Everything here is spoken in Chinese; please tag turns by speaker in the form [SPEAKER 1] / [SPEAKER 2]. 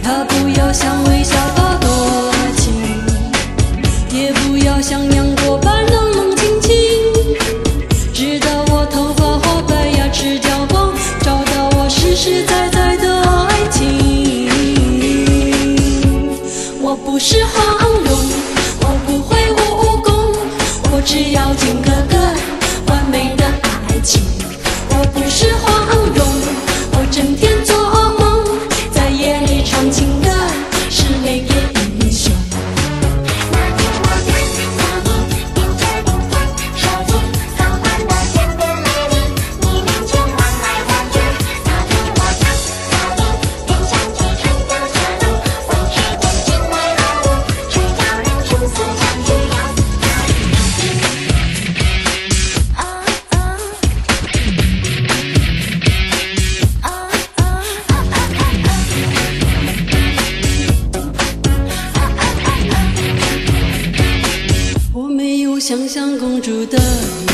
[SPEAKER 1] 他不要像微笑般多情，也不要像阳光般冷冷清清，直到我头发花白，牙齿焦黄，找到我实实在在的爱情。我不是黄蓉，我不会武功，我只要金哥哥完美的爱情。我不是黄蓉，我整天做梦，在夜里唱情歌，是每夜英雄。
[SPEAKER 2] 那天我看到你盯着电话，手机缓缓地渐变美丽，你面前望来望去。那天我看到你点上几串的舌头，为谁真情为何物，却叫人生死相许要死他的
[SPEAKER 1] 我没有想象公主的